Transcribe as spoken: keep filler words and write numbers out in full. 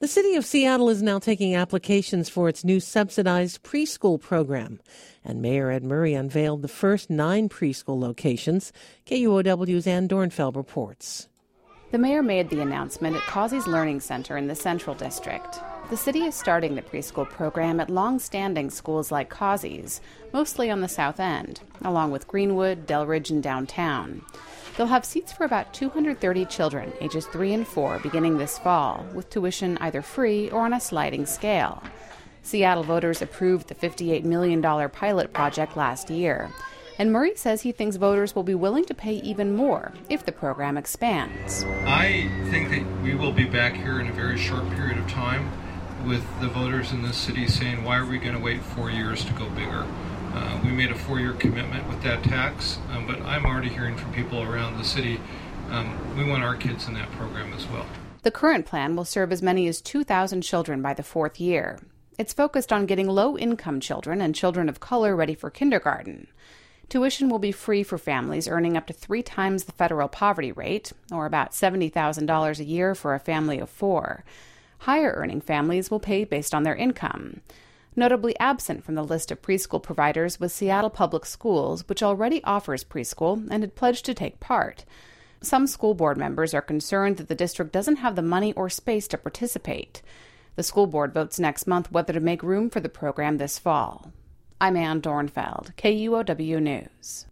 The city of Seattle is now taking applications for its new subsidized preschool program, and Mayor Ed Murray unveiled the first nine preschool locations. K U O W's Ann Dornfeld reports. The mayor made the announcement at Causey's Learning Center in the Central District. The city is starting the preschool program at long-standing schools like Causey's, mostly on the south end, along with Greenwood, Delridge, and downtown. They'll have seats for about two hundred thirty children, ages three and four, beginning this fall, with tuition either free or on a sliding scale. Seattle voters approved the fifty-eight million dollars pilot project last year, and Murray says he thinks voters will be willing to pay even more if the program expands. I think that we will be back here in a very short period of time with the voters in this city saying, why are we going to wait four years to go bigger? Uh, we made a four-year commitment with that tax, um, but I'm already hearing from people around the city, um, we want our kids in that program as well. The current plan will serve as many as two thousand children by the fourth year. It's focused on getting low-income children and children of color ready for kindergarten. Tuition will be free for families earning up to three times the federal poverty rate, or about seventy thousand dollars a year for a family of four. Higher-earning families will pay based on their income. Notably absent from the list of preschool providers was Seattle Public Schools, which already offers preschool and had pledged to take part. Some school board members are concerned that the district doesn't have the money or space to participate. The school board votes next month whether to make room for the program this fall. I'm Ann Dornfeld, K U O W News.